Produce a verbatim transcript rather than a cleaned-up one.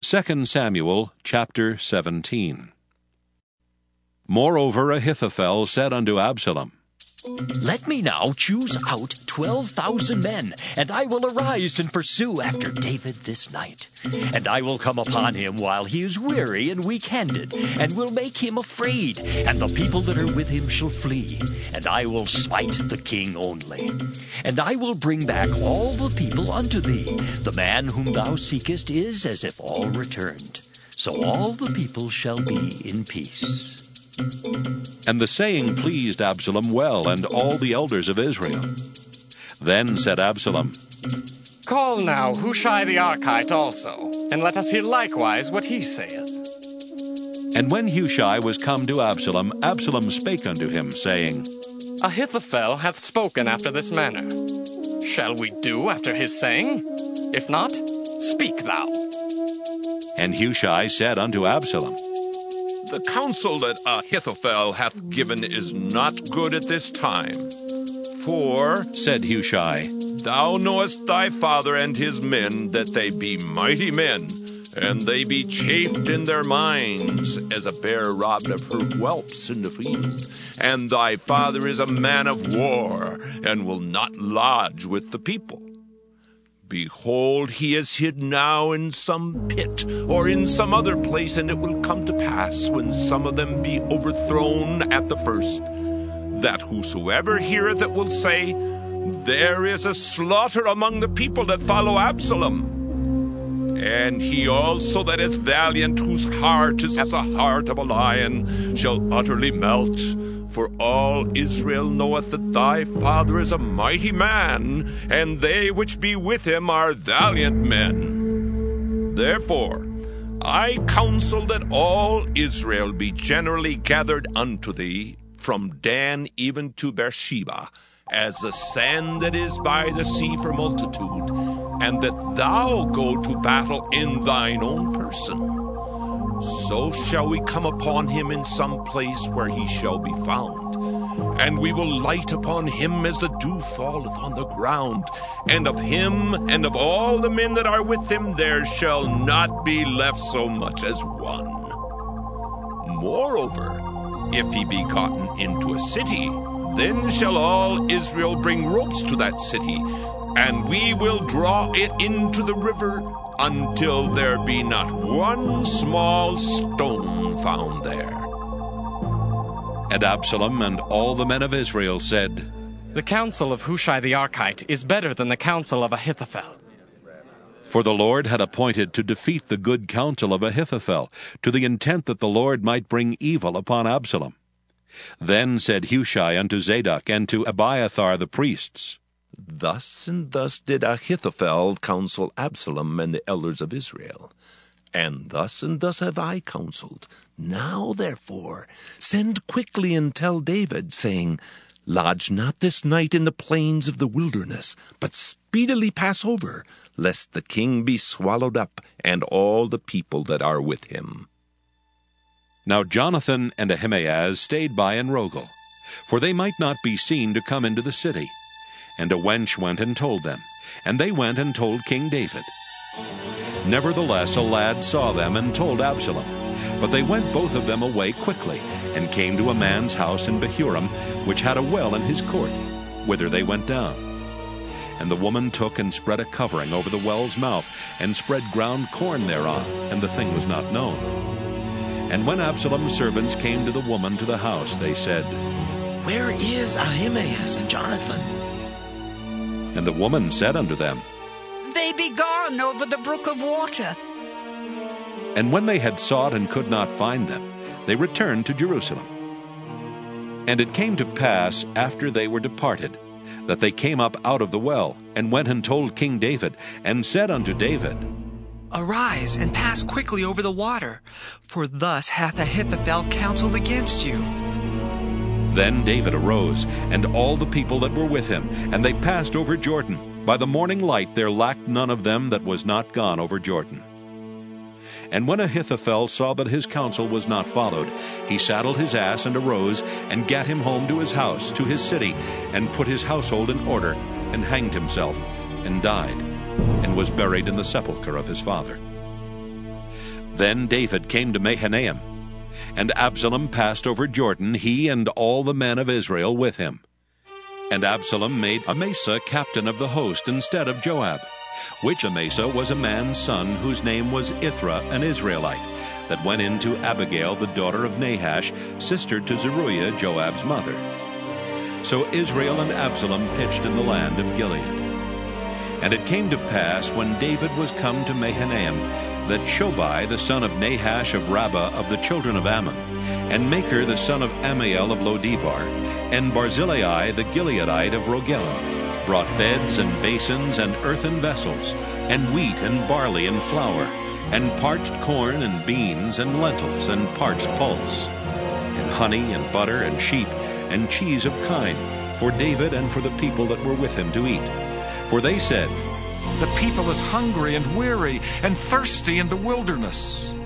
Second Samuel chapter seventeen. Moreover Ahithophel said unto Absalom, Let me now choose out twelve thousand men, and I will arise and pursue after David this night. And I will come upon him while he is weary and weak-handed, and will make him afraid, and the people that are with him shall flee. And I will smite the king only. And I will bring back all the people unto thee. The man whom thou seekest is as if all returned. So all the people shall be in peace. And the saying pleased Absalom well, and all the elders of Israel. Then said Absalom, Call now Hushai the Archite also, and let us hear likewise what he saith. And when Hushai was come to Absalom, Absalom spake unto him, saying, Ahithophel hath spoken after this manner. Shall we do after his saying? If not, speak thou. And Hushai said unto Absalom, The counsel that Ahithophel hath given is not good at this time. For, said Hushai, thou knowest thy father and his men, that they be mighty men, and they be chafed in their minds, as a bear robbed of her whelps in the field. And thy father is a man of war, and will not lodge with the people. Behold, he is hid now in some pit, or in some other place, and it will come to pass, when some of them be overthrown at the first, that whosoever heareth it will say, There is a slaughter among the people that follow Absalom. And he also that is valiant, whose heart is as a heart of a lion, shall utterly melt. For all Israel knoweth that thy father is a mighty man, and they which be with him are valiant men. Therefore I counsel that all Israel be generally gathered unto thee, from Dan even to Beersheba, as the sand that is by the sea for multitude, and that thou go to battle in thine own person. So shall we come upon him in some place where he shall be found, and we will light upon him as the dew falleth on the ground, and of him and of all the men that are with him there shall not be left so much as one. Moreover, if he be gotten into a city, then shall all Israel bring ropes to that city, and we will draw it into the river, until there be not one small stone found there. And Absalom and all the men of Israel said, The counsel of Hushai the Archite is better than the counsel of Ahithophel. For the Lord had appointed to defeat the good counsel of Ahithophel, to the intent that the Lord might bring evil upon Absalom. Then said Hushai unto Zadok and to Abiathar the priests, Thus and thus did Ahithophel counsel Absalom and the elders of Israel. And thus and thus have I counseled. Now, therefore, send quickly and tell David, saying, Lodge not this night in the plains of the wilderness, but speedily pass over, lest the king be swallowed up, and all the people that are with him. Now Jonathan and Ahimaaz stayed by in Rogel, for they might not be seen to come into the city. And a wench went and told them, and they went and told King David. Nevertheless a lad saw them and told Absalom. But they went both of them away quickly, and came to a man's house in Bahurim, which had a well in his court, whither they went down. And the woman took and spread a covering over the well's mouth, and spread ground corn thereon, and the thing was not known. And when Absalom's servants came to the woman to the house, they said, Where is Ahimaaz and Jonathan? And the woman said unto them, They be gone over the brook of water. And when they had sought and could not find them, they returned to Jerusalem. And it came to pass, after they were departed, that they came up out of the well, and went and told King David, and said unto David, Arise, and pass quickly over the water, for thus hath Ahithophel counseled against you. Then David arose, and all the people that were with him, and they passed over Jordan. By the morning light there lacked none of them that was not gone over Jordan. And when Ahithophel saw that his counsel was not followed, he saddled his ass and arose, and gat him home to his house, to his city, and put his household in order, and hanged himself, and died, and was buried in the sepulchre of his father. Then David came to Mahanaim, and Absalom passed over Jordan, he and all the men of Israel with him. And Absalom made Amasa captain of the host instead of Joab, which Amasa was a man's son whose name was Ithra, an Israelite, that went in to Abigail the daughter of Nahash, sister to Zeruiah, Joab's mother. So Israel and Absalom pitched in the land of Gilead. And it came to pass, when David was come to Mahanaim, that Shobai the son of Nahash of Rabbah of the children of Ammon, and Machir the son of Ammiel of Lodebar, and Barzillai the Gileadite of Rogelim, brought beds and basins and earthen vessels, and wheat and barley and flour, and parched corn and beans and lentils and parched pulse, and honey and butter and sheep and cheese of kine, for David and for the people that were with him to eat. For they said, "The people is hungry and weary and thirsty in the wilderness."